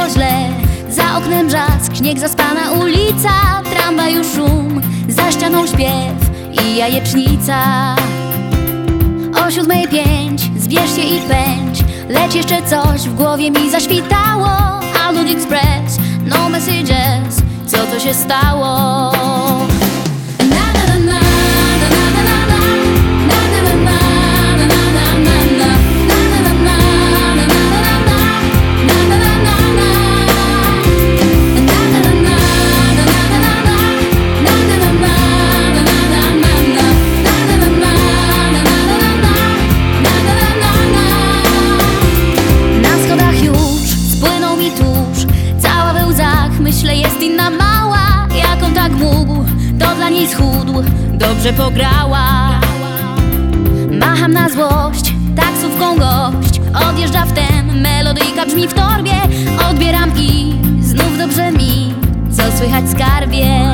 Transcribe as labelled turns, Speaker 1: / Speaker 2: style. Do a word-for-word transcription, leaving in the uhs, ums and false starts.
Speaker 1: było źle. Za oknem brzask, śnieg, zaspana ulica, tramwaju szum, za ścianą śpiew i jajecznica. O siódmej pięć, zbierz się i pędź, lecz jeszcze coś w głowie mi zaświtało. Alud Express, no messages, co to się stało? Myślę, jest inna mała, jak on tak mógł, to dla niej schudł, dobrze pograła. Macham na złość, taksówką gość odjeżdża wtem, melodyjka brzmi w torbie. Odbieram i znów dobrze mi, co słychać, skarbie?